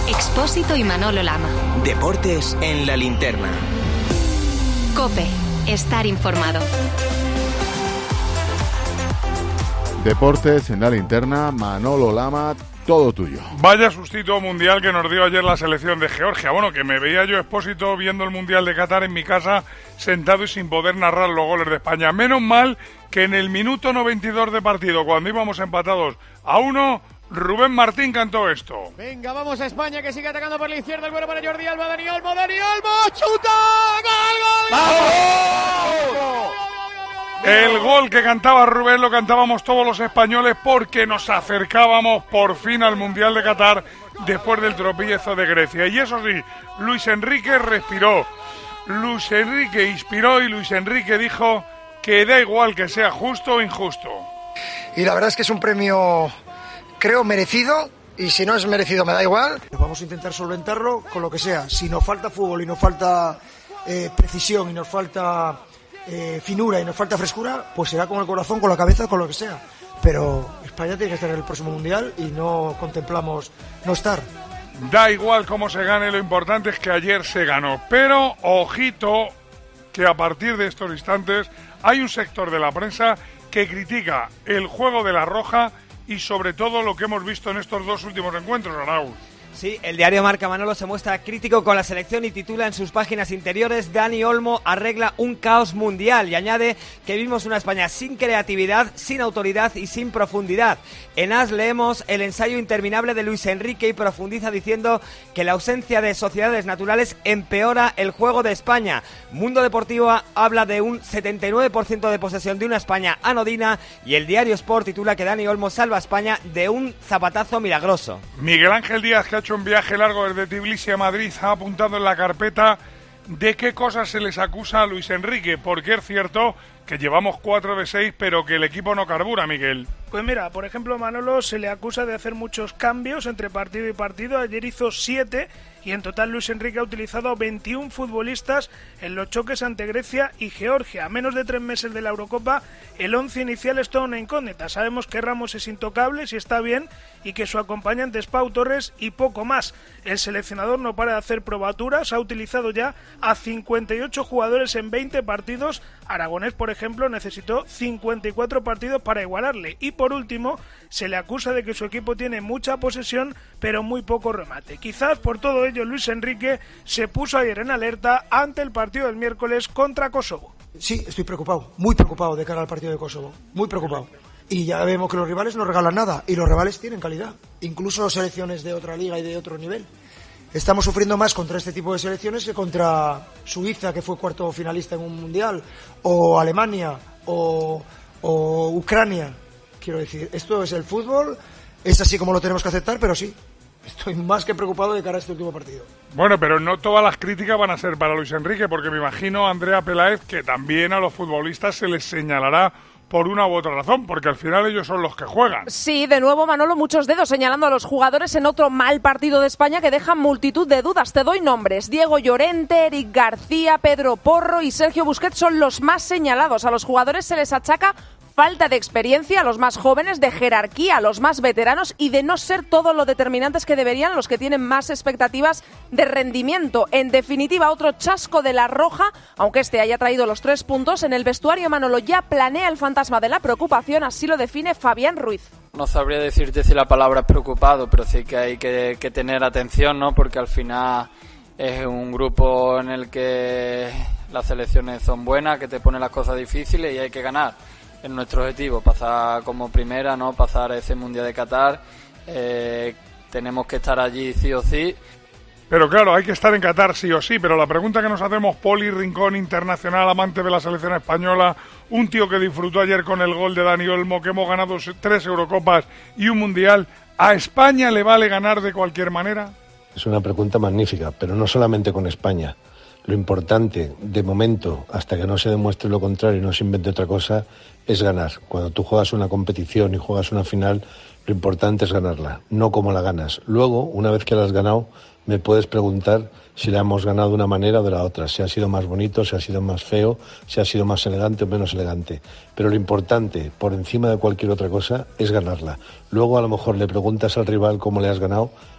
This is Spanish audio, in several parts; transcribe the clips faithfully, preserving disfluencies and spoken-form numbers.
Expósito y Manolo Lama. Deportes en la linterna. COPE. Estar informado. Deportes en la linterna, Manolo Lama, todo tuyo. Vaya sustito mundial que nos dio ayer la selección de Georgia. Bueno, que me veía yo Expósito viendo el Mundial de Qatar en mi casa, sentado y sin poder narrar los goles de España. Menos mal que en el minuto noventa y dos de partido, cuando íbamos empatados a uno, Rubén Martín cantó esto. Venga, vamos a España, que sigue atacando por la izquierda. El bueno para Jordi Alba, Dani Olmo, Dani Olmo, chuta, gol, gol, gol. ¡Vamos! El gol que cantaba Rubén lo cantábamos todos los españoles porque nos acercábamos por fin al Mundial de Qatar después del tropiezo de Grecia. Y eso sí, Luis Enrique respiró, Luis Enrique inspiró y Luis Enrique dijo que da igual que sea justo o injusto. Y la verdad es que es un premio, creo, merecido, y si no es merecido me da igual. Vamos a intentar solventarlo con lo que sea. Si nos falta fútbol y nos falta eh, precisión y nos falta... Eh, finura y nos falta frescura, pues será con el corazón, con la cabeza, con lo que sea. Pero España tiene que estar en el próximo Mundial y no contemplamos no estar. Da igual cómo se gane, lo importante es que ayer se ganó. Pero, ojito, que a partir de estos instantes hay un sector de la prensa que critica el juego de la Roja y sobre todo lo que hemos visto en estos dos últimos encuentros, Arauz. Sí, el diario Marca, Manolo, se muestra crítico con la selección y titula en sus páginas interiores: Dani Olmo arregla un caos mundial, y añade que vimos una España sin creatividad, sin autoridad y sin profundidad. En As leemos el ensayo interminable de Luis Enrique y profundiza diciendo que la ausencia de sociedades naturales empeora el juego de España. Mundo Deportivo habla de un setenta y nueve por ciento de posesión de una España anodina, y el diario Sport titula que Dani Olmo salva a España de un zapatazo milagroso. Miguel Ángel Díaz, que ha hecho un viaje largo desde Tbilisi a Madrid, ha apuntado en la carpeta de qué cosas se les acusa a Luis Enrique, porque es cierto que llevamos cuatro de seis, pero que el equipo no carbura, Miguel. Pues mira, por ejemplo, Manolo, se le acusa de hacer muchos cambios entre partido y partido. Ayer hizo siete y en total Luis Enrique ha utilizado veintiún futbolistas en los choques ante Grecia y Georgia. A menos de tres meses de la Eurocopa, el once inicial es toda una incógnita. Sabemos que Ramos es intocable, si está bien, y que su acompañante es Pau Torres y poco más. El seleccionador no para de hacer probaturas, ha utilizado ya a cincuenta y ocho jugadores en veinte partidos. Aragonés, por ejemplo, necesitó cincuenta y cuatro partidos para igualarle. Y por último, se le acusa de que su equipo tiene mucha posesión, pero muy poco remate. Quizás por todo ello Luis Enrique se puso ayer en alerta ante el partido del miércoles contra Kosovo. Sí, estoy preocupado, muy preocupado de cara al partido de Kosovo, muy preocupado. Y ya vemos que los rivales no regalan nada, y los rivales tienen calidad, incluso selecciones de otra liga y de otro nivel. Estamos sufriendo más contra este tipo de selecciones que contra Suiza, que fue cuarto finalista en un mundial, o Alemania, o, o Ucrania. Quiero decir, esto es el fútbol, es así como lo tenemos que aceptar, pero sí, estoy más que preocupado de cara a este último partido. Bueno, pero no todas las críticas van a ser para Luis Enrique, porque me imagino, Andrea Peláez, que también a los futbolistas se les señalará por una u otra razón, porque al final ellos son los que juegan. Sí, de nuevo, Manolo, muchos dedos señalando a los jugadores en otro mal partido de España que deja multitud de dudas. Te doy nombres: Diego Llorente, Eric García, Pedro Porro y Sergio Busquets son los más señalados. A los jugadores se les achaca falta de experiencia, a los más jóvenes, de jerarquía, a los más veteranos, y de no ser todo lo determinantes que deberían los que tienen más expectativas de rendimiento. En definitiva, otro chasco de la Roja, aunque este haya traído los tres puntos. En el vestuario, Manolo, ya planea el fantasma de la preocupación, así lo define Fabián Ruiz. No sabría decirte si la palabra es preocupado, pero sí que hay que, que tener atención, ¿no? Porque al final es un grupo en el que las selecciones son buenas, que te pone las cosas difíciles y hay que ganar. Es nuestro objetivo, pasar como primera, no pasar a ese Mundial de Qatar. Eh, tenemos que estar allí sí o sí. Pero claro, hay que estar en Qatar sí o sí, pero la pregunta que nos hacemos, Poli Rincón, internacional, amante de la selección española, un tío que disfrutó ayer con el gol de Dani Olmo, que hemos ganado tres Eurocopas y un Mundial, ¿a España le vale ganar de cualquier manera? Es una pregunta magnífica, pero no solamente con España. Lo importante, de momento, hasta que no se demuestre lo contrario y no se invente otra cosa, es ganar. Cuando tú juegas una competición y juegas una final, lo importante es ganarla, no cómo la ganas. Luego, una vez que la has ganado, me puedes preguntar si la hemos ganado de una manera o de la otra, si ha sido más bonito, si ha sido más feo, si ha sido más elegante o menos elegante. Pero lo importante, por encima de cualquier otra cosa, es ganarla. Luego, a lo mejor, le preguntas al rival cómo le has ganado,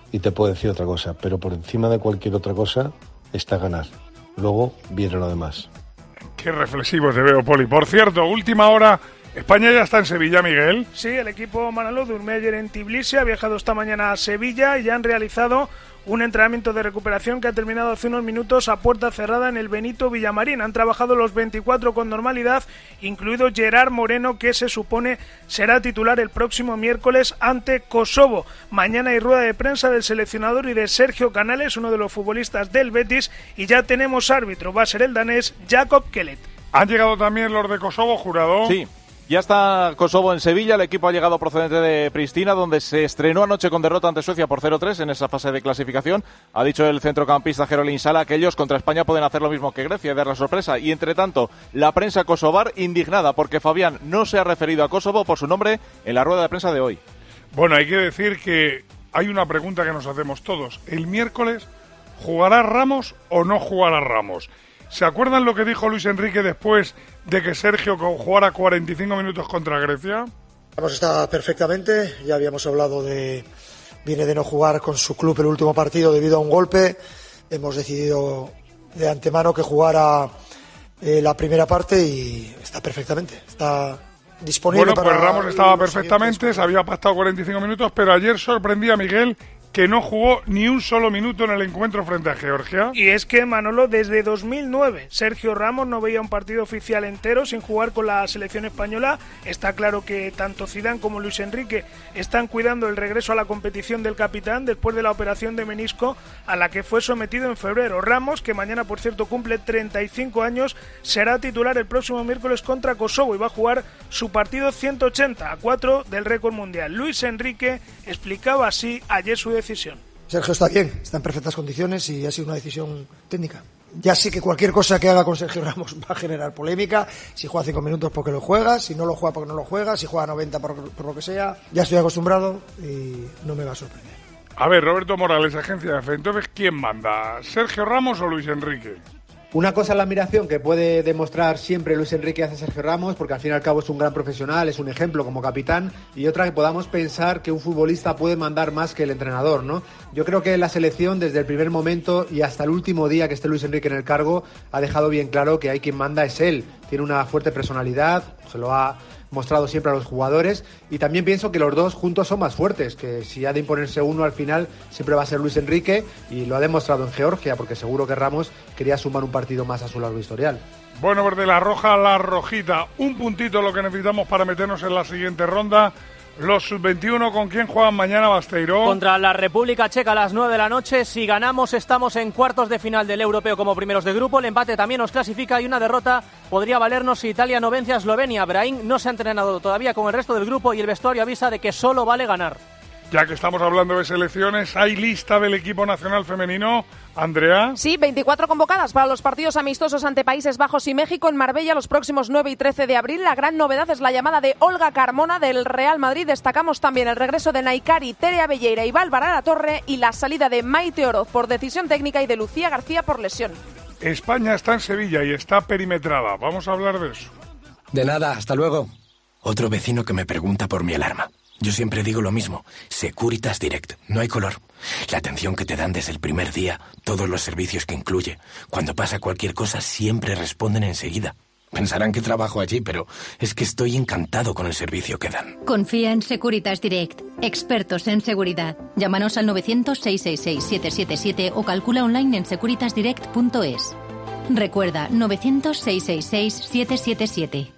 y te puedo decir otra cosa, pero por encima de cualquier otra cosa está ganar. Luego viene lo demás. Qué reflexivo te veo, Poli. Por cierto, última hora, España ya está en Sevilla, Miguel. Sí, el equipo Manolo durmió ayer en Tbilisi, ha viajado esta mañana a Sevilla y ya han realizado un entrenamiento de recuperación que ha terminado hace unos minutos a puerta cerrada en el Benito Villamarín. Han trabajado los veinticuatro con normalidad, incluido Gerard Moreno, que se supone será titular el próximo miércoles ante Kosovo. Mañana hay rueda de prensa del seleccionador y de Sergio Canales, uno de los futbolistas del Betis, y ya tenemos árbitro, va a ser el danés Jakob Kellet. ¿Han llegado también los de Kosovo, Jurado? Sí. Ya está Kosovo en Sevilla, el equipo ha llegado procedente de Pristina, donde se estrenó anoche con derrota ante Suecia por cero tres en esa fase de clasificación. Ha dicho el centrocampista Jerolín Sala que ellos contra España pueden hacer lo mismo que Grecia y dar la sorpresa. Y entre tanto, la prensa kosovar indignada porque Fabián no se ha referido a Kosovo por su nombre en la rueda de prensa de hoy. Bueno, hay que decir que hay una pregunta que nos hacemos todos. ¿El miércoles jugará Ramos o no jugará Ramos? ¿Se acuerdan lo que dijo Luis Enrique después de que Sergio jugara cuarenta y cinco minutos contra Grecia? Ramos está perfectamente, ya habíamos hablado de... Viene de no jugar con su club el último partido debido a un golpe. Hemos decidido de antemano que jugara eh, la primera parte y está perfectamente, está disponible. Bueno, pues Ramos estaba perfectamente, se había pactado cuarenta y cinco minutos, pero ayer sorprendía a Miguel que no jugó ni un solo minuto en el encuentro frente a Georgia. Y es que, Manolo, desde dos mil nueve Sergio Ramos no veía un partido oficial entero sin jugar con la selección española. Está claro que tanto Zidane como Luis Enrique están cuidando el regreso a la competición del capitán después de la operación de menisco a la que fue sometido en febrero. Ramos, que mañana por cierto cumple treinta y cinco años, será titular el próximo miércoles contra Kosovo y va a jugar su partido ciento ochenta a cuatro del récord mundial. Luis Enrique explicaba así ayer su decisión. Sergio está bien, está en perfectas condiciones y ha sido una decisión técnica. Ya sé que cualquier cosa que haga con Sergio Ramos va a generar polémica. Si juega cinco minutos porque lo juega, si no lo juega porque no lo juega, si juega noventa por, por lo que sea. Ya estoy acostumbrado y no me va a sorprender. A ver, Roberto Morales, agencia de F. Entonces, ¿quién manda? ¿Sergio Ramos o Luis Enrique? Una cosa es la admiración que puede demostrar siempre Luis Enrique hacia Sergio Ramos, porque al fin y al cabo es un gran profesional, es un ejemplo como capitán, y otra que podamos pensar que un futbolista puede mandar más que el entrenador, ¿no? Yo creo que la selección desde el primer momento y hasta el último día que esté Luis Enrique en el cargo ha dejado bien claro que hay quien manda es él. Tiene una fuerte personalidad, se lo ha mostrado siempre a los jugadores, y también pienso que los dos juntos son más fuertes, que si ha de imponerse uno al final siempre va a ser Luis Enrique, y lo ha demostrado en Georgia, porque seguro que Ramos quería sumar un partido más a su largo historial. Bueno, pues de la roja a la rojita, un puntito lo que necesitamos para meternos en la siguiente ronda. Los sub veintiuno, ¿con quién juegan mañana, Basteiro? Contra la República Checa a las nueve de la noche. Si ganamos, estamos en cuartos de final del Europeo como primeros de grupo. El empate también nos clasifica y una derrota podría valernos si Italia no vence a Eslovenia. Brahim no se ha entrenado todavía con el resto del grupo y el vestuario avisa de que solo vale ganar. Ya que estamos hablando de selecciones, ¿hay lista del equipo nacional femenino, Andrea? Sí, veinticuatro convocadas para los partidos amistosos ante Países Bajos y México en Marbella los próximos nueve y trece de abril. La gran novedad es la llamada de Olga Carmona del Real Madrid. Destacamos también el regreso de Naikari, Tere Abelleira y Bárbara Latorre y la salida de Maite Oroz por decisión técnica y de Lucía García por lesión. España está en Sevilla y está perimetrada. Vamos a hablar de eso. De nada, hasta luego. Otro vecino que me pregunta por mi alarma. Yo siempre digo lo mismo, Securitas Direct, no hay color. La atención que te dan desde el primer día, todos los servicios que incluye. Cuando pasa cualquier cosa siempre responden enseguida. Pensarán que trabajo allí, pero es que estoy encantado con el servicio que dan. Confía en Securitas Direct, expertos en seguridad. Llámanos al novecientos, seiscientos sesenta y seis, setecientos setenta y siete o calcula online en securitas direct punto es. Recuerda, novecientos, seiscientos sesenta y seis, setecientos setenta y siete.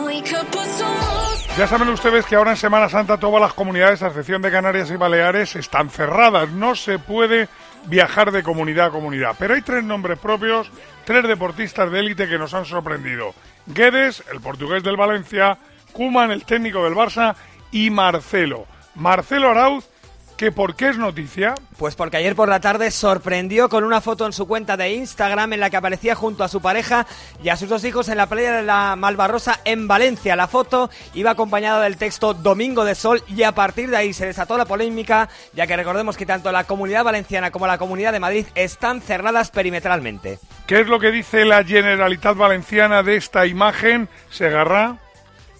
Ya saben ustedes que ahora en Semana Santa todas las comunidades, a excepción de Canarias y Baleares, están cerradas. No se puede viajar de comunidad a comunidad. Pero hay tres nombres propios, tres deportistas de élite que nos han sorprendido. Guedes, el portugués del Valencia, Koeman, el técnico del Barça, y Marcelo. Marcelo Arauz, ¿que por qué es noticia? Pues porque ayer por la tarde sorprendió con una foto en su cuenta de Instagram en la que aparecía junto a su pareja y a sus dos hijos en la playa de la Malvarrosa en Valencia. La foto iba acompañada del texto Domingo de Sol y a partir de ahí se desató la polémica, ya que recordemos que tanto la Comunidad Valenciana como la Comunidad de Madrid están cerradas perimetralmente. ¿Qué es lo que dice la Generalitat Valenciana de esta imagen, Segarra?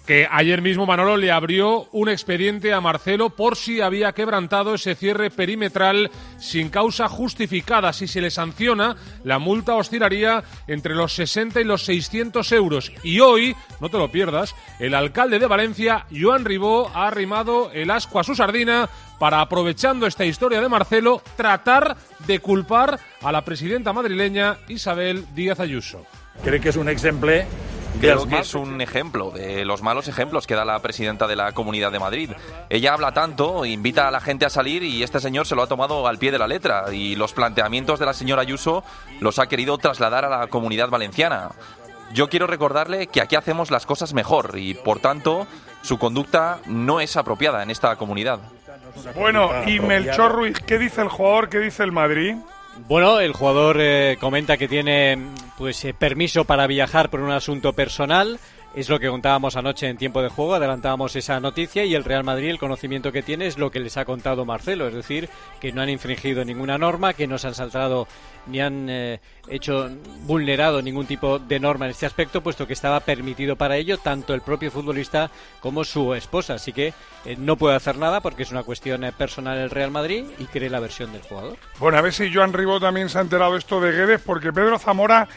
que ayer mismo Manolo le abrió un expediente a Marcelo por si había quebrantado ese cierre perimetral sin causa justificada. Si se le sanciona, la multa oscilaría entre los sesenta y los seiscientos euros. Y hoy, no te lo pierdas, el alcalde de Valencia, Joan Ribó, ha arrimado el ascua a su sardina para, aprovechando esta historia de Marcelo, tratar de culpar a la presidenta madrileña Isabel Díaz Ayuso. Creo que es un ejemplo... Creo que es un ejemplo de los malos ejemplos que da la presidenta de la Comunidad de Madrid. Ella habla tanto, invita a la gente a salir y este señor se lo ha tomado al pie de la letra y los planteamientos de la señora Ayuso los ha querido trasladar a la Comunidad Valenciana. Yo quiero recordarle que aquí hacemos las cosas mejor y, por tanto, su conducta no es apropiada en esta comunidad. Bueno, y Melchor Ruiz, ¿qué dice el jugador? ¿Qué dice el Madrid? Bueno, el jugador eh, comenta que tiene pues eh, permiso para viajar por un asunto personal. Es lo que contábamos anoche en tiempo de juego, adelantábamos esa noticia y el Real Madrid, el conocimiento que tiene es lo que les ha contado Marcelo, es decir, que no han infringido ninguna norma, que no se han saltado ni han eh, hecho vulnerado ningún tipo de norma en este aspecto, puesto que estaba permitido para ello tanto el propio futbolista como su esposa. Así que eh, no puede hacer nada porque es una cuestión eh, personal el Real Madrid y cree la versión del jugador. Bueno, a ver si Joan Ribó también se ha enterado esto de Guedes, porque Pedro Zamora,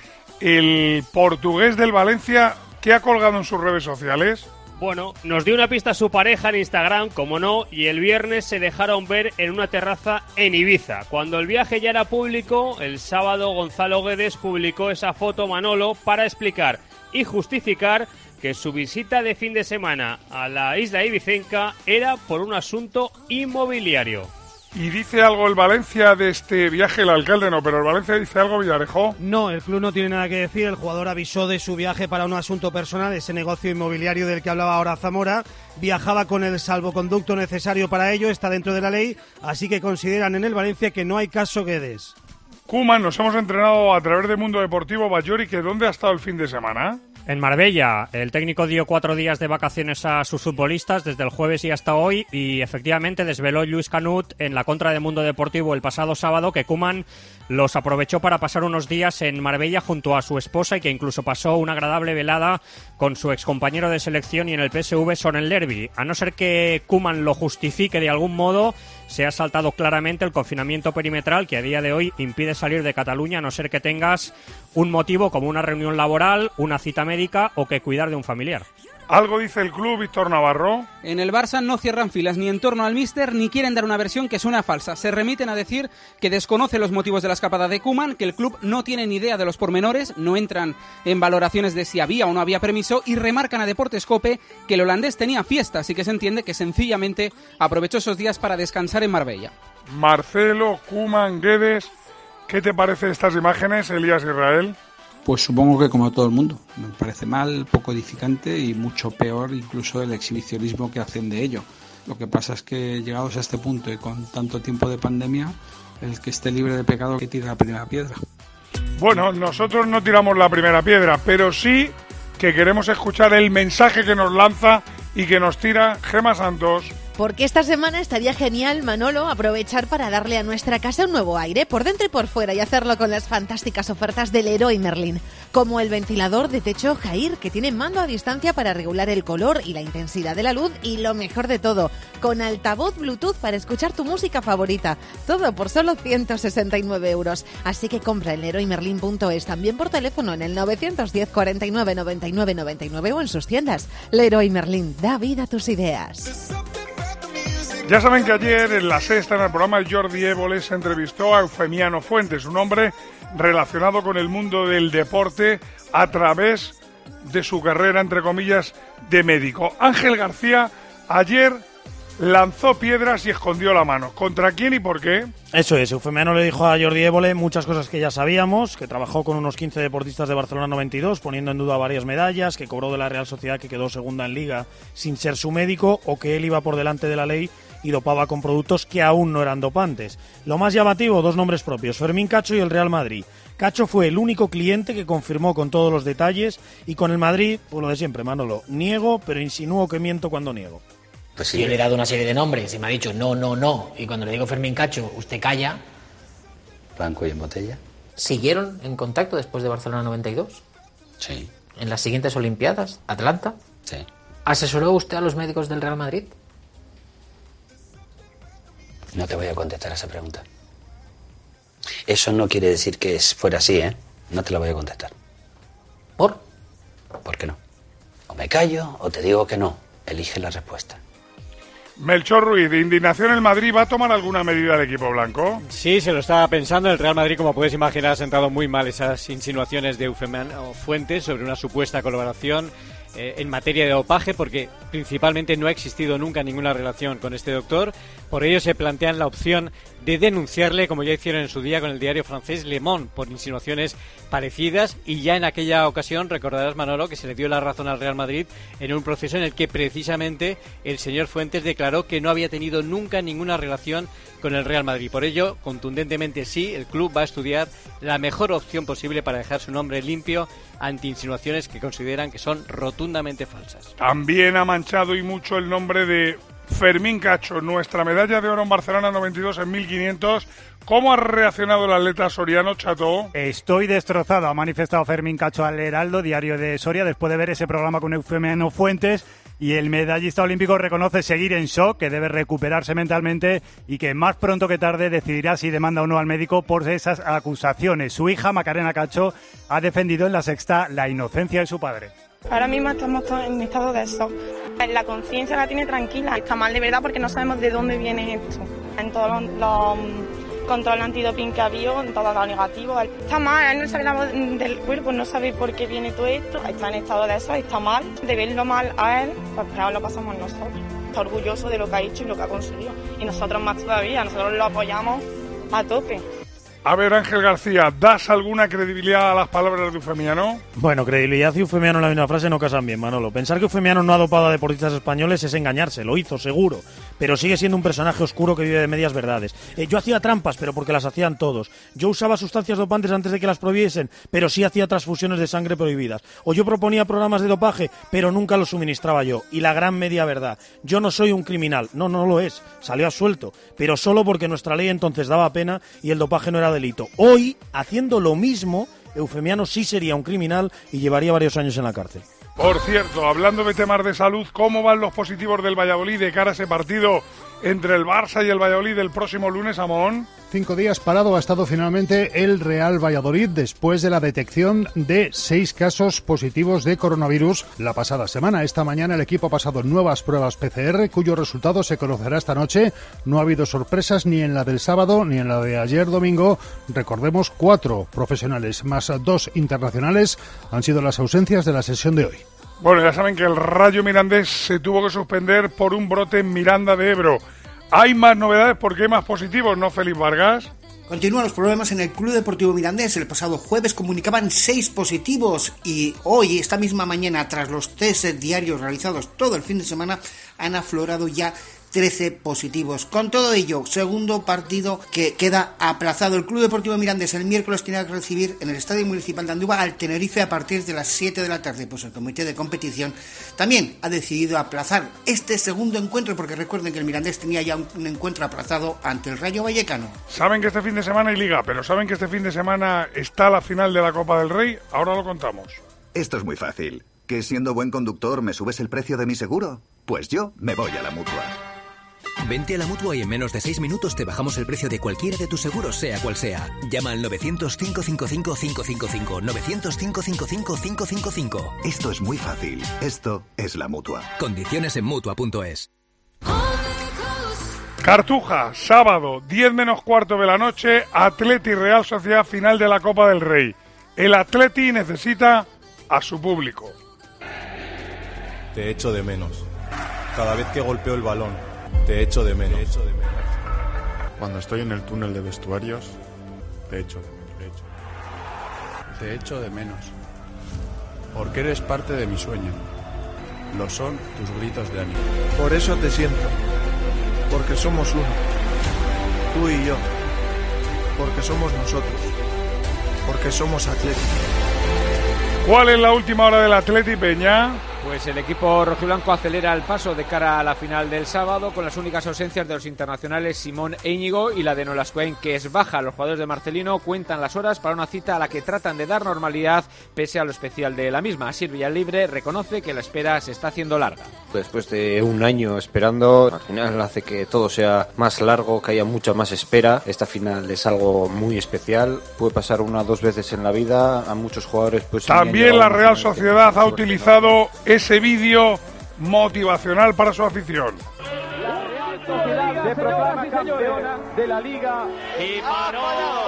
el portugués del Valencia, ¿qué ha colgado en sus redes sociales? Bueno, nos dio una pista su pareja en Instagram, como no, y el viernes se dejaron ver en una terraza en Ibiza. Cuando el viaje ya era público, el sábado Gonzalo Guedes publicó esa foto, Manolo, para explicar y justificar que su visita de fin de semana a la isla ibicenca era por un asunto inmobiliario. ¿Y dice algo el Valencia de este viaje? El alcalde no, pero el Valencia dice algo, Villarejo. No, el club no tiene nada que decir. El jugador avisó de su viaje para un asunto personal, ese negocio inmobiliario del que hablaba ahora Zamora. Viajaba con el salvoconducto necesario para ello, está dentro de la ley, así que consideran en el Valencia que no hay caso Guedes. Koeman, nos hemos entrenado a través de Mundo Deportivo. Bayori, ¿que dónde ha estado el fin de semana? En Marbella. El técnico dio cuatro días de vacaciones a sus futbolistas desde el jueves y hasta hoy, y efectivamente desveló Luis Canut en la contra de Mundo Deportivo el pasado sábado que Koeman los aprovechó para pasar unos días en Marbella junto a su esposa y que incluso pasó una agradable velada con su excompañero de selección y en el P S V Son El Lerby. A no ser que Koeman lo justifique de algún modo, se ha saltado claramente el confinamiento perimetral que a día de hoy impide salir de Cataluña a no ser que tengas un motivo como una reunión laboral, una cita médica o que cuidar de un familiar. ¿Algo dice el club, Víctor Navarro? En el Barça no cierran filas ni en torno al míster ni quieren dar una versión que suena falsa. Se remiten a decir que desconoce los motivos de la escapada de Koeman, que el club no tiene ni idea de los pormenores, no entran en valoraciones de si había o no había permiso y remarcan a Deportes Cope que el holandés tenía fiesta, así que se entiende que sencillamente aprovechó esos días para descansar en Marbella. Marcelo, Koeman, Guedes, ¿qué te parece estas imágenes, Elías Israel? Pues supongo que como todo el mundo, me parece mal, poco edificante y mucho peor incluso el exhibicionismo que hacen de ello. Lo que pasa es que llegados a este punto y con tanto tiempo de pandemia, el que esté libre de pecado que tire la primera piedra. Bueno, nosotros no tiramos la primera piedra, pero sí que queremos escuchar el mensaje que nos lanza y que nos tira Gema Santos. Porque esta semana estaría genial, Manolo, aprovechar para darle a nuestra casa un nuevo aire, por dentro y por fuera, y hacerlo con las fantásticas ofertas del Leroy Merlin, como el ventilador de techo Jair, que tiene mando a distancia para regular el color y la intensidad de la luz, y lo mejor de todo, con altavoz Bluetooth para escuchar tu música favorita. Todo por solo ciento sesenta y nueve euros. Así que compra en leroy merlin punto es, también por teléfono en el novecientos diez, cuarenta y nueve, noventa y nueve, noventa y nueve o en sus tiendas. Leroy Merlin, da vida a tus ideas. Ya saben que ayer en La Sexta, en el programa, Jordi Évole se entrevistó a Eufemiano Fuentes, un hombre relacionado con el mundo del deporte a través de su carrera, entre comillas, de médico. Ángel García ayer lanzó piedras y escondió la mano. ¿Contra quién y por qué? Eso es, Eufemiano le dijo a Jordi Évole muchas cosas que ya sabíamos, que trabajó con unos quince deportistas de Barcelona noventa y dos, poniendo en duda varias medallas, que cobró de la Real Sociedad, que quedó segunda en Liga sin ser su médico, o que él iba por delante de la ley y dopaba con productos que aún no eran dopantes. Lo más llamativo, dos nombres propios, Fermín Cacho y el Real Madrid. Cacho fue el único cliente que confirmó con todos los detalles, y con el Madrid, pues lo de siempre, Manolo, niego, pero insinúo que miento cuando niego. Pues sí. Yo le he dado una serie de nombres y me ha dicho no, no, no, y cuando le digo Fermín Cacho, usted calla. Blanco y en botella. ¿Siguieron en contacto después de Barcelona noventa y dos? Sí. ¿En las siguientes Olimpiadas? ¿Atlanta? Sí. ¿Asesoró usted a los médicos del Real Madrid? No te voy a contestar a esa pregunta. Eso no quiere decir que fuera así, ¿eh? No te la voy a contestar. ¿Por? ¿Por qué no? O me callo o te digo que no. Elige la respuesta. Melchor Ruiz, de indignación el Madrid, ¿va a tomar alguna medida el equipo blanco? Sí, se lo estaba pensando. El Real Madrid, como puedes imaginar, ha sentado muy mal esas insinuaciones de Eufemiano Fuentes sobre una supuesta colaboración eh, en materia de dopaje, porque principalmente no ha existido nunca ninguna relación con este doctor. Por ello se plantean la opción de denunciarle, como ya hicieron en su día con el diario francés Le Monde, por insinuaciones parecidas, y ya en aquella ocasión, recordarás, Manolo, que se le dio la razón al Real Madrid en un proceso en el que precisamente el señor Fuentes declaró que no había tenido nunca ninguna relación con el Real Madrid. Por ello, contundentemente sí, el club va a estudiar la mejor opción posible para dejar su nombre limpio ante insinuaciones que consideran que son rotundamente falsas. También ha manchado y mucho el nombre de Fermín Cacho, nuestra medalla de oro en Barcelona noventa y dos en mil quinientos. ¿Cómo ha reaccionado el atleta soriano, Chato? Estoy destrozado, ha manifestado Fermín Cacho al Heraldo, diario de Soria, después de ver ese programa con Eufemiano Fuentes. Y el medallista olímpico reconoce seguir en shock, que debe recuperarse mentalmente y que más pronto que tarde decidirá si demanda o no al médico por esas acusaciones. Su hija, Macarena Cacho, ha defendido en La Sexta la inocencia de su padre. Ahora mismo estamos todos en estado de shock. La conciencia la tiene tranquila. Está mal de verdad porque no sabemos de dónde viene esto. En todos los, los controles antidoping que ha habido, en todo lo negativo. Está mal, él no sabe nada del cuerpo, no sabe por qué viene todo esto. Está en estado de shock, está mal. De verlo mal a él, pues peor lo pasamos nosotros. Está orgulloso de lo que ha hecho y lo que ha conseguido. Y nosotros más todavía, nosotros lo apoyamos a tope. A ver, Ángel García, ¿das alguna credibilidad a las palabras de Eufemiano? Bueno, credibilidad y Eufemiano en la misma frase no casan bien, Manolo. Pensar que Eufemiano no ha dopado a deportistas españoles es engañarse, lo hizo, seguro. Pero sigue siendo un personaje oscuro que vive de medias verdades. Eh, yo hacía trampas, pero porque las hacían todos. Yo usaba sustancias dopantes antes de que las prohibiesen, pero sí hacía transfusiones de sangre prohibidas. O yo proponía programas de dopaje, pero nunca los suministraba yo. Y la gran media verdad, yo no soy un criminal. No, no lo es. Salió absuelto. Pero solo porque nuestra ley entonces daba pena y el dopaje no era delito. Hoy, haciendo lo mismo, Eufemiano sí sería un criminal y llevaría varios años en la cárcel. Por cierto, hablando de temas de salud, ¿cómo van los positivos del Valladolid de cara a ese partido entre el Barça y el Valladolid el próximo lunes, Amón? Cinco días parado ha estado finalmente el Real Valladolid después de la detección de seis casos positivos de coronavirus la pasada semana. Esta mañana el equipo ha pasado nuevas pruebas P C R, cuyo resultado se conocerá esta noche. No ha habido sorpresas ni en la del sábado ni en la de ayer domingo. Recordemos, cuatro profesionales más dos internacionales han sido las ausencias de la sesión de hoy. Bueno, ya saben que el Rayo Mirandés se tuvo que suspender por un brote en Miranda de Ebro. Hay más novedades porque hay más positivos, ¿no, Félix Vargas? Continúan los problemas en el Club Deportivo Mirandés. El pasado jueves comunicaban seis positivos y hoy, esta misma mañana, tras los test diarios realizados todo el fin de semana, han aflorado ya trece positivos. Con todo ello, segundo partido que queda aplazado. El Club Deportivo Mirandés el miércoles tiene que recibir en el Estadio Municipal de Andúba al Tenerife a partir de las siete de la tarde. Pues el comité de competición también ha decidido aplazar este segundo encuentro porque recuerden que el Mirandés tenía ya un, un encuentro aplazado ante el Rayo Vallecano. Saben que este fin de semana hay Liga, pero saben que este fin de semana está la final de la Copa del Rey. Ahora lo contamos. Esto es muy fácil. ¿Que siendo buen conductor me subes el precio de mi seguro? Pues yo me voy a la Mutua. Vente a la Mutua y en menos de seis minutos te bajamos el precio de cualquiera de tus seguros, sea cual sea. Llama al novecientos, cinco cinco cinco, cinco cinco cinco, novecientos, cinco cinco cinco, cinco cinco cinco. Esto es muy fácil. Esto es la Mutua. Condiciones en Mutua punto es. Cartuja, sábado, diez menos cuarto de la noche, Atleti Real Sociedad, final de la Copa del Rey. El Atleti necesita a su público. Te echo de menos. Cada vez que golpeo el balón, te echo de menos. Te echo de menos. Cuando estoy en el túnel de vestuarios, te echo de menos. Te echo. Te echo de menos. Porque eres parte de mi sueño. Lo son tus gritos de ánimo. Por eso te siento. Porque somos uno. Tú y yo. Porque somos nosotros. Porque somos Atleti. ¿Cuál es la última hora del Atleti, Peña? Pues el equipo rojiblanco acelera el paso de cara a la final del sábado, con las únicas ausencias de los internacionales Simón e Íñigo y la de Nolascoen, que es baja. Los jugadores de Marcelino cuentan las horas para una cita a la que tratan de dar normalidad pese a lo especial de la misma. Así Villalibre reconoce que la espera se está haciendo larga. Después de un año esperando, al final hace que todo sea más largo, que haya mucha más espera. Esta final es algo muy especial, puede pasar una o dos veces en la vida. A muchos jugadores pues también la Real Sociedad ha utilizado ese vídeo motivacional para su afición. La Real Sociedad se proclama campeona de la Liga y paró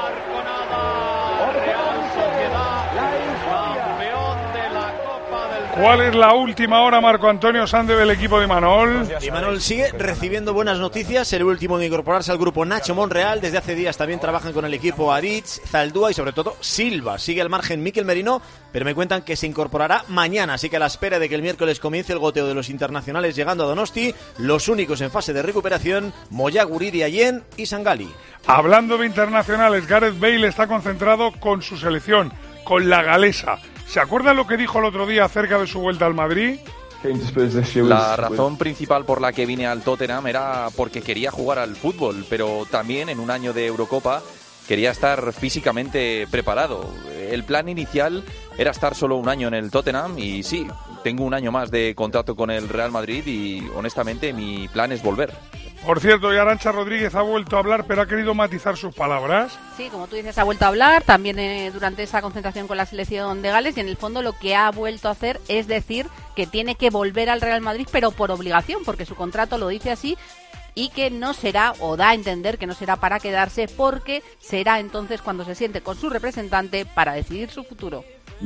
Real Sociedad campeón de la Copa del ¿Cuál es la última hora, Marco Antonio Sande, del equipo de Imanol? Imanol sigue recibiendo buenas noticias. El último en incorporarse al grupo Nacho Monreal. Desde hace días también trabajan con el equipo Aritz, Zaldúa y sobre todo Silva. Sigue al margen Mikel Merino, pero me cuentan que se incorporará mañana. Así que a la espera de que el miércoles comience el goteo de los internacionales llegando a Donosti, los únicos en fase de recuperación, Moya, Guridi, Allen y Sangali. Hablando de internacionales, Gareth Bale está concentrado con su selección, con la galesa. ¿Se acuerdan lo que dijo el otro día acerca de su vuelta al Madrid? La razón principal por la que vine al Tottenham era porque quería jugar al fútbol, pero también en un año de Eurocopa quería estar físicamente preparado. El plan inicial era estar solo un año en el Tottenham y sí, tengo un año más de contrato con el Real Madrid y honestamente mi plan es volver. Por cierto, y Arantxa Rodríguez ha vuelto a hablar, pero ha querido matizar sus palabras. Sí, como tú dices, ha vuelto a hablar también eh, durante esa concentración con la selección de Gales, y en el fondo lo que ha vuelto a hacer es decir que tiene que volver al Real Madrid, pero por obligación, porque su contrato lo dice así, y que no será, o da a entender que no será para quedarse, porque será entonces cuando se siente con su representante para decidir su futuro.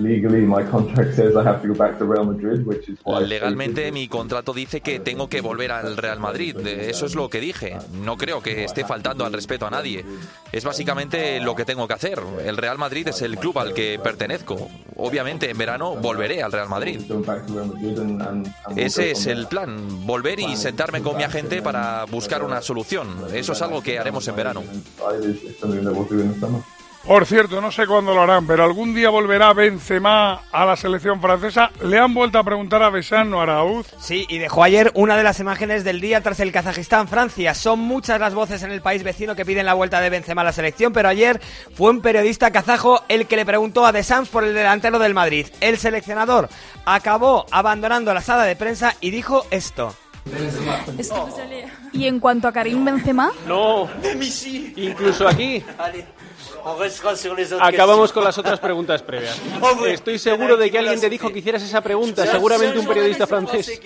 Legalmente mi contrato dice que tengo que volver al Real Madrid, eso es lo que dije. No creo que esté faltando al respeto a nadie. Es básicamente lo que tengo que hacer. El Real Madrid es el club al que pertenezco. Obviamente en verano volveré al Real Madrid. Ese es el plan, volver y sentarme con mi agente para buscar una solución. Eso es algo que haremos en verano. Por cierto, no sé cuándo lo harán, pero algún día volverá Benzema a la selección francesa. Le han vuelto a preguntar a Besán Arauz. Sí, y dejó ayer una de las imágenes del día tras el Kazajistán-Francia. Son muchas las voces en el país vecino que piden la vuelta de Benzema a la selección, pero ayer fue un periodista kazajo el que le preguntó a Deschamps por el delantero del Madrid. El seleccionador acabó abandonando la sala de prensa y dijo esto. ¿Y en cuanto a Karim Benzema? No, incluso aquí. Acabamos con las otras preguntas previas. Estoy seguro de que alguien te dijo que hicieras esa pregunta, seguramente un periodista francés.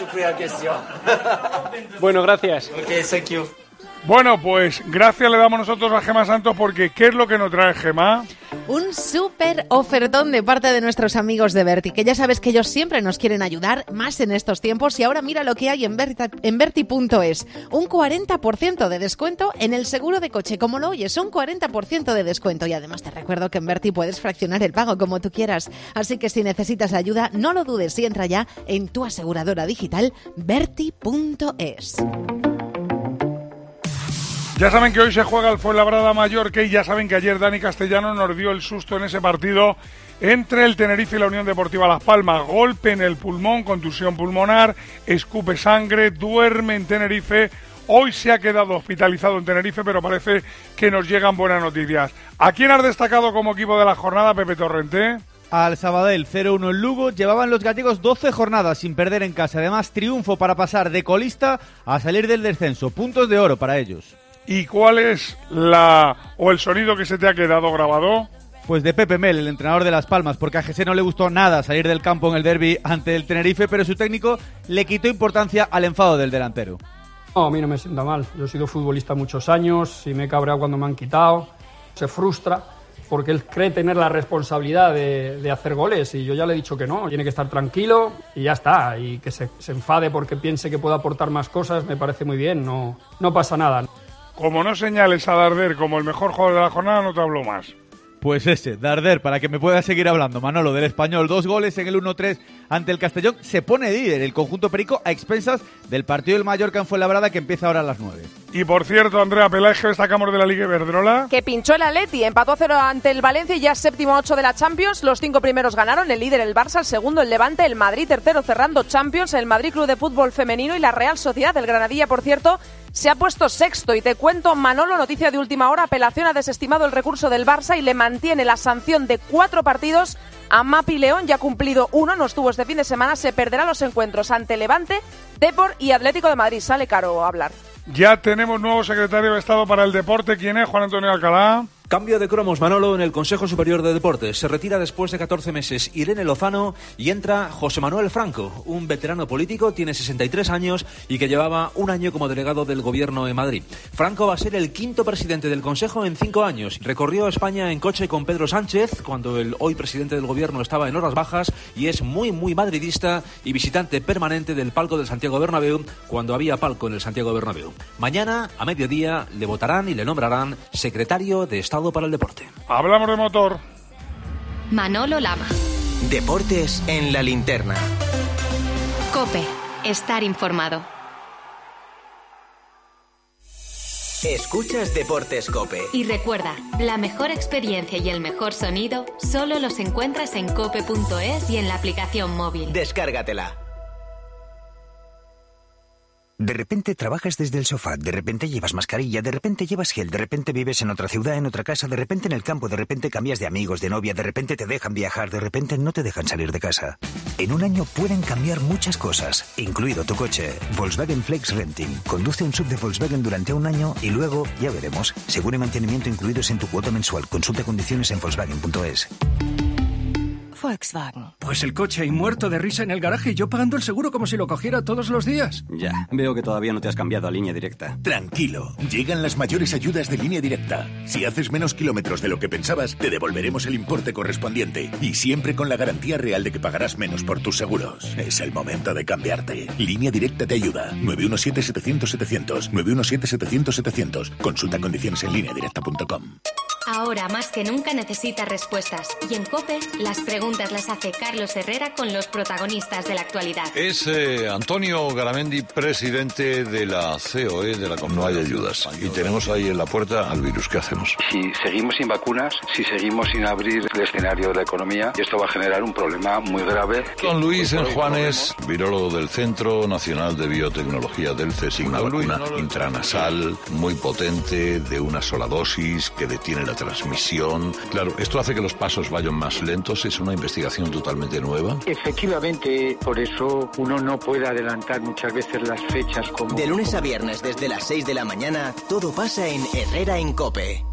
Bueno, gracias. Bueno, pues gracias le damos nosotros a Gemma Santos, porque ¿qué es lo que nos trae Gemma? Un súper ofertón de parte de nuestros amigos de Berti, que ya sabes que ellos siempre nos quieren ayudar, más en estos tiempos, y ahora mira lo que hay en Berti, en Berti punto es. Un cuarenta por ciento de descuento en el seguro de coche, como lo oyes, un cuarenta por ciento de descuento, y además te recuerdo que en Berti puedes fraccionar el pago como tú quieras, así que si necesitas ayuda, no lo dudes y entra ya en tu aseguradora digital Berti punto es. Ya saben que hoy se juega el Fuenlabrada-Mallorca y ya saben que ayer Dani Castellano nos dio el susto en ese partido entre el Tenerife y la Unión Deportiva Las Palmas. Golpe en el pulmón, contusión pulmonar, escupe sangre, duerme en Tenerife. Hoy se ha quedado hospitalizado en Tenerife, pero parece que nos llegan buenas noticias. ¿A quién has destacado como equipo de la jornada, Pepe Torrente? Al Sabadell, cero uno en Lugo. Llevaban los gallegos doce jornadas sin perder en casa. Además, triunfo para pasar de colista a salir del descenso. Puntos de oro para ellos. ¿Y cuál es la o el sonido que se te ha quedado grabado? Pues de Pepe Mel, el entrenador de Las Palmas, porque a José no le gustó nada salir del campo en el derbi ante el Tenerife, pero su técnico le quitó importancia al enfado del delantero. No, a mí no me sienta mal. Yo he sido futbolista muchos años y me he cabreado cuando me han quitado. Se frustra porque él cree tener la responsabilidad de, de hacer goles y yo ya le he dicho que no. Tiene que estar tranquilo y ya está. Y que se, se enfade porque piense que puede aportar más cosas me parece muy bien. No, no pasa nada. Como no señales a Darder como el mejor jugador de la jornada, no te hablo más. Pues ese, Darder, para que me pueda seguir hablando. Manolo, del Español, dos goles en el uno tres ante el Castellón. Se pone líder el conjunto perico a expensas del partido del Mallorca en Fuenlabrada, que empieza ahora a las nueve. Y por cierto, Andrea Peláez, ¿qué destacamos de la Liga Iberdrola? Que pinchó el Atleti, empató a cero ante el Valencia y ya es séptimo a ocho de la Champions. Los cinco primeros ganaron, el líder el Barça, el segundo el Levante, el Madrid tercero cerrando Champions, el Madrid Club de Fútbol Femenino y la Real Sociedad, el Granadilla, por cierto, se ha puesto sexto. Y te cuento, Manolo, noticia de última hora, apelación ha desestimado el recurso del Barça y le mantiene la sanción de cuatro partidos a Mapi León. Ya ha cumplido uno, no estuvo este fin de semana, se perderá los encuentros ante Levante, Depor y Atlético de Madrid. Sale caro hablar. Ya tenemos nuevo secretario de Estado para el Deporte. ¿Quién es? Juan Antonio Alcalá. Cambio de cromos, Manolo, en el Consejo Superior de Deportes. Se retira después de catorce meses Irene Lozano y entra José Manuel Franco, un veterano político, tiene sesenta y tres años y que llevaba un año como delegado del Gobierno en Madrid. Franco va a ser el quinto presidente del Consejo en cinco años. Recorrió España en coche con Pedro Sánchez, cuando el hoy presidente del Gobierno estaba en horas bajas, y es muy, muy madridista y visitante permanente del palco del Santiago Bernabéu, cuando había palco en el Santiago Bernabéu. Mañana, a mediodía, le votarán y le nombrarán secretario de Estado para el Deporte. Hablamos de motor. Manolo Lama. Deportes en la linterna. COPE. Estar informado. Escuchas Deportes COPE. Y recuerda, la mejor experiencia y el mejor sonido solo los encuentras en cope punto es y en la aplicación móvil. Descárgatela. De repente trabajas desde el sofá, de repente llevas mascarilla, de repente llevas gel, de repente vives en otra ciudad, en otra casa, de repente en el campo, de repente cambias de amigos, de novia, de repente te dejan viajar, de repente no te dejan salir de casa. En un año pueden cambiar muchas cosas, incluido tu coche. Volkswagen Flex Renting. Conduce un sub de Volkswagen durante un año y luego, ya veremos, seguro y mantenimiento incluidos en tu cuota mensual. Consulta condiciones en volkswagen punto es. Volkswagen. Pues el coche ahí muerto de risa en el garaje y yo pagando el seguro como si lo cogiera todos los días. Ya, veo que todavía no te has cambiado a Línea Directa. Tranquilo, llegan las mayores ayudas de Línea Directa. Si haces menos kilómetros de lo que pensabas, te devolveremos el importe correspondiente. Y siempre con la garantía real de que pagarás menos por tus seguros. Es el momento de cambiarte. Línea Directa te ayuda. nueve uno siete, setecientos, setecientos. nueve uno siete, setecientos, setecientos. Consulta condiciones en línea directa punto com. Ahora más que nunca necesitas respuestas. Y en COPE, las preguntas las hace Carlos Herrera con los protagonistas de la actualidad. Es eh, Antonio Garamendi, presidente de la C O E, de la No hay ayudas. Y tenemos ahí en la puerta al virus. ¿Qué hacemos? Si seguimos sin vacunas, si seguimos sin abrir el escenario de la economía, esto va a generar un problema muy grave. Don Luis Enjuanes, virólogo del Centro Nacional de Biotecnología del CSIC, una vacuna intranasal muy potente, de una sola dosis, que detiene la transmisión. Claro, esto hace que los pasos vayan más lentos. Es una investigación totalmente nueva. Efectivamente, por eso uno no puede adelantar muchas veces las fechas como... De lunes a viernes desde las seis de la mañana, todo pasa en Herrera en COPE.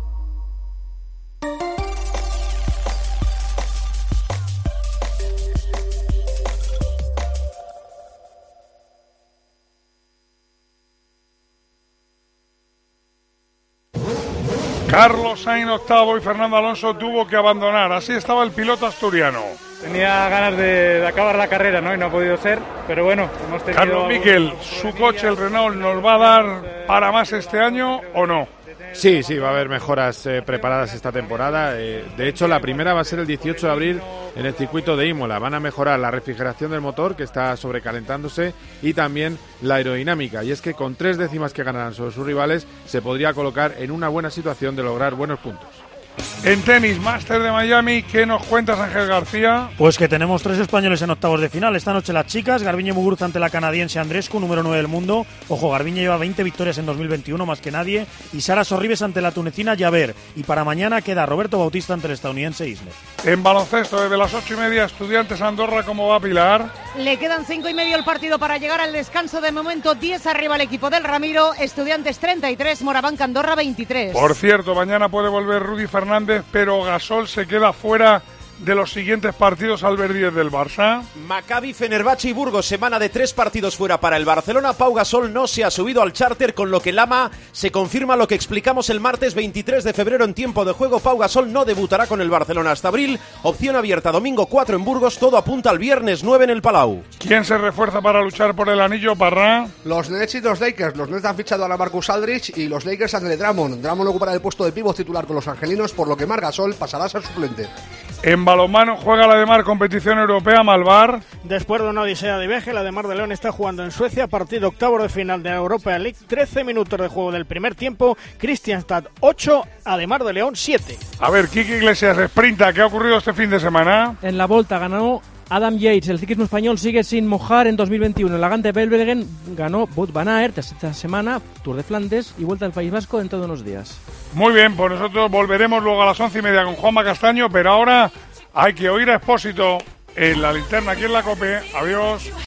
Carlos Sainz octavo y Fernando Alonso tuvo que abandonar. Así estaba el piloto asturiano. Tenía ganas de, de acabar la carrera, ¿no? Y no ha podido ser, pero bueno, hemos tenido... Carlos Miquel, ¿su coche, el Renault, nos va a dar para más este año o no? Sí, sí, va a haber mejoras eh, preparadas esta temporada. Eh, de hecho, la primera va a ser el dieciocho de abril en el circuito de Imola. Van a mejorar la refrigeración del motor, que está sobrecalentándose, y también la aerodinámica. Y es que con tres décimas que ganarán sobre sus rivales, se podría colocar en una buena situación de lograr buenos puntos. En tenis, Máster de Miami, ¿qué nos cuentas, Ángel García? Pues que tenemos tres españoles en octavos de final. Esta noche las chicas, Garbiñe Muguruza ante la canadiense Andrescu, número nueve del mundo. Ojo, Garbiñe lleva veinte victorias en dos mil veintiuno, más que nadie. Y Sara Sorribes ante la tunecina Javer. Y para mañana queda Roberto Bautista ante el estadounidense Isner. En baloncesto, desde las ocho y media, Estudiantes Andorra, ¿cómo va Pilar? Le quedan cinco y medio el partido para llegar al descanso. De momento, diez arriba el equipo del Ramiro. Estudiantes treinta y tres, Morabanca Andorra veintitrés. Por cierto, mañana puede volver Rudy Fernández, pero Gasol se queda fuera de los siguientes partidos al ver diez del Barça. Maccabi, Fenerbahce y Burgos, semana de tres partidos fuera para el Barcelona. Pau Gasol no se ha subido al charter, con lo que Lama se confirma lo que explicamos el martes veintitrés de febrero en tiempo de juego. Pau Gasol no debutará con el Barcelona hasta abril. Opción abierta domingo cuatro en Burgos, todo apunta al viernes nueve en el Palau. ¿Quién se refuerza para luchar por el anillo, Parra? Los Nets y los Lakers. Los Nets han fichado a la Marcus Aldridge y los Lakers a Andre Drummond. Drummond ocupará el puesto de pívot titular con los angelinos, por lo que Marc Gasol pasará a ser suplente. En balonmano juega la Ademar competición europea, Malvar. Después de una odisea de viaje, la Ademar de León está jugando en Suecia, partido octavo de final de la Europa League, trece minutos de juego del primer tiempo, Kristianstad ocho, Ademar de León siete. A ver, Kiki Iglesias, sprinta, ¿qué ha ocurrido este fin de semana? En la Volta ganó Adam Yates, el ciclismo español sigue sin mojar en dos mil veintiuno. En la Gante Belbergen ganó Wout van Aert esta semana, Tour de Flandes y Vuelta al País Vasco dentro de unos días. Muy bien, pues nosotros volveremos luego a las once y media con Juanma Castaño, pero ahora hay que oír a Expósito en la linterna aquí en la COPE. Adiós.